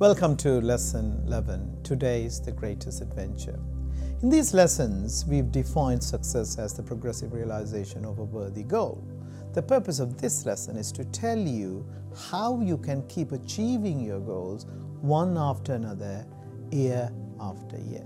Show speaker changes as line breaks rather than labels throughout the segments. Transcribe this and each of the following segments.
Welcome to Lesson 11. Today is the greatest adventure. In these lessons, we've defined success as the progressive realization of a worthy goal. The purpose of this lesson is to tell you how you can keep achieving your goals one after another, year after year.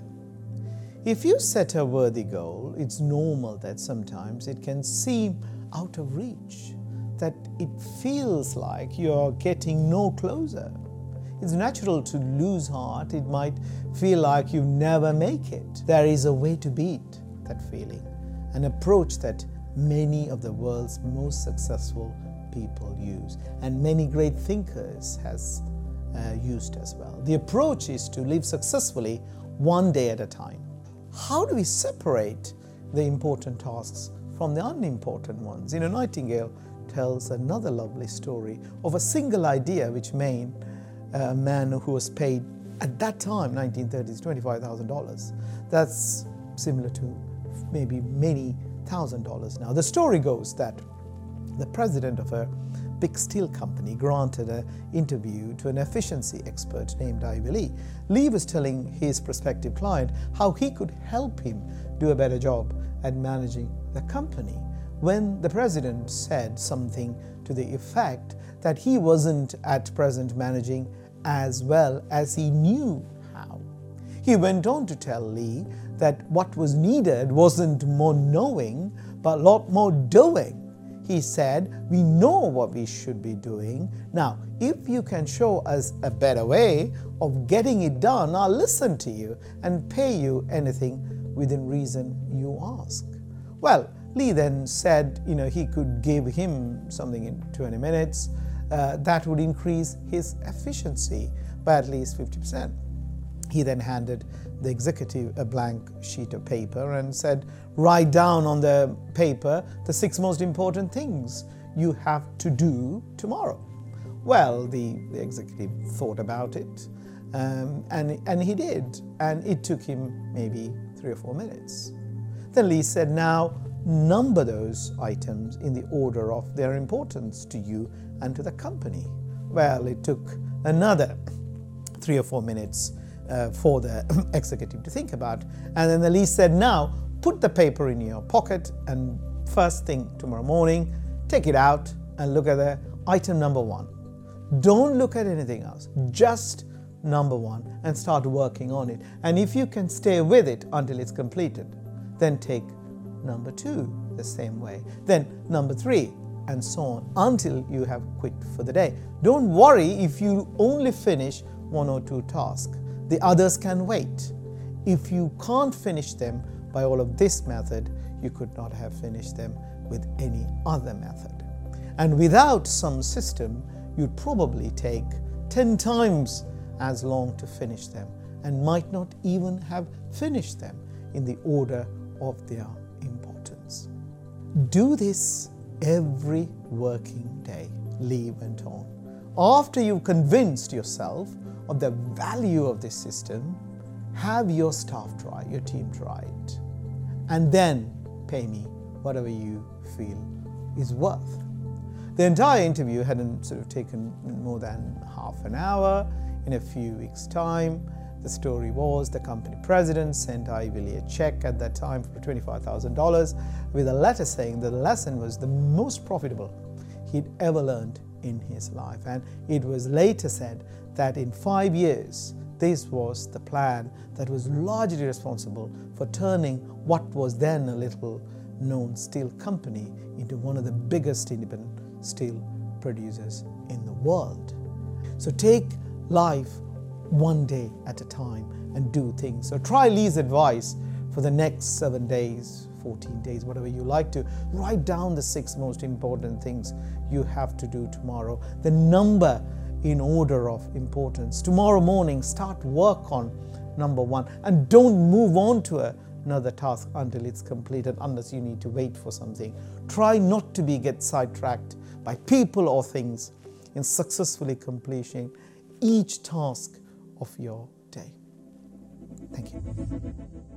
If you set a worthy goal, it's normal that sometimes it can seem out of reach, that it feels like you're getting no closer. It's natural to lose heart. It might feel like you never make it. There is a way to beat that feeling, an approach that many of the world's most successful people use, and many great thinkers has used as well. The approach is to live successfully one day at a time. How do we separate the important tasks from the unimportant ones? Nightingale tells another lovely story of a single idea which made a man who was paid at that time, 1930s, $25,000. That's similar to maybe many $1,000 now. The story goes that the president of a big steel company granted an interview to an efficiency expert named Ivy Lee. Lee was telling his prospective client how he could help him do a better job at managing the company, when the president said something to the effect that he wasn't at present managing as well as he knew how. He went on to tell Lee that what was needed wasn't more knowing, but a lot more doing. He said, "We know what we should be doing. Now, if you can show us a better way of getting it done, I'll listen to you and pay you anything within reason you ask." Well, Lee then said, he could give him something in 20 minutes. That would increase his efficiency by at least 50%. He then handed the executive a blank sheet of paper and said, "Write down on the paper the 6 most important things you have to do tomorrow." Well, the executive thought about it, and he did, and it took him maybe 3 or 4 minutes. Then Lee said, "Now number those items in the order of their importance to you and to the company." Well, it took another 3 or 4 minutes for the executive to think about. And then the Lee said, "Now put the paper in your pocket, and first thing tomorrow morning, take it out and look at the item number 1. Don't look at anything else, just number 1, and start working on it. And if you can stay with it until it's completed, then take number 2 the same way, then number 3, and so on until you have quit for the day. Don't worry if you only finish 1 or 2 tasks. The others can wait. If you can't finish them by all of this method, you could not have finished them with any other method. And without some system, you'd probably take 10 times as long to finish them, and might not even have finished them in the order of their importance." Do this every working day, Lee went on. After you've convinced yourself of the value of this system, have your staff try, your team try it, and then pay me whatever you feel is worth. The entire interview hadn't taken more than half an hour. In a few weeks' time, the story was the company president sent Ivy Lee a check at that time for $25,000 with a letter saying that the lesson was the most profitable he'd ever learned in his life. And it was later said that in 5 years, this was the plan that was largely responsible for turning what was then a little known steel company into one of the biggest independent steel producers in the world. So take life one day at a time and do things. So try Lee's advice for the next 7 days, 14 days, whatever you like to. Write down the 6 most important things you have to do tomorrow, the number in order of importance. Tomorrow morning, start work on number 1, and don't move on to another task until it's completed, unless you need to wait for something. Try not to get sidetracked by people or things in successfully completing each task of your day. Thank you.